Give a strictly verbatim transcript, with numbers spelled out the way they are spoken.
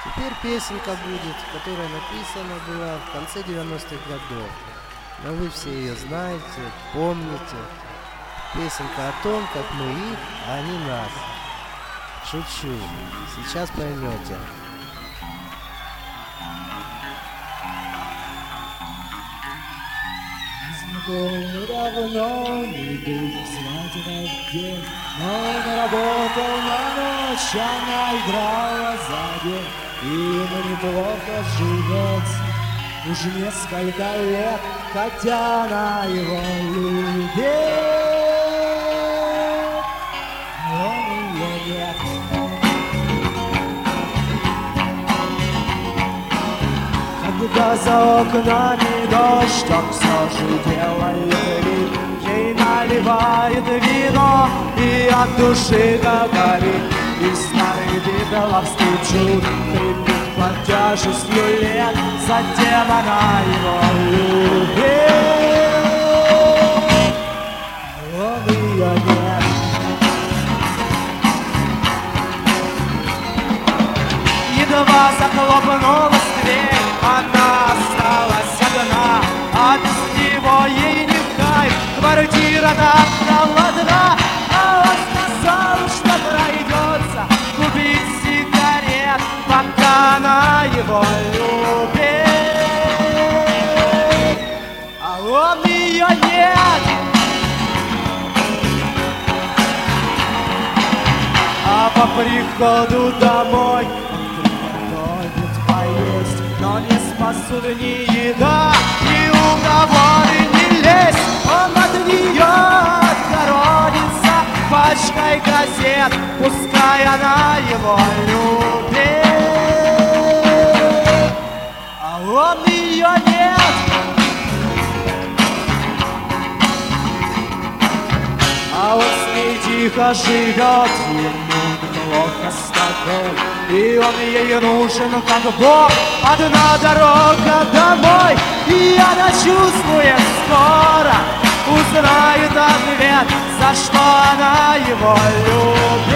Теперь песенка будет, которая написана была в конце девяностых годов. Но вы все ее знаете, помните. Песенка о том, как мы их, а они нас. Шучу. Сейчас поймете. Давно не буду знать этот день, но он работал на ночь, она играла за день, и ему неплохо живется уже несколько лет, хотя она его любит, но он ее нет. Когда за окнами дождь, так все же делает вид, ей наливает вино и от души говорит. И старый бегловский чуд крепит под тяжестью лет, затем она его любит, он ее нет. Едва захлопнулась дверь, она осталась одна, а без него ей не в кайф, квартира так холодна. А он сказал, что пройдется купить сигарет, пока она его любит, а он ее нет. А по приходу домой но не спасут ни еда, ни уговоры, ни лезть. Он от нее отгородится пачкой газет, пускай она его любит, а он ее нет. А вот с ней тихо живет, ему плохо с тобой, и он ей нужен как Бог. Одна дорога домой, и она чувствует скоро узнает ответ, за что она его любит.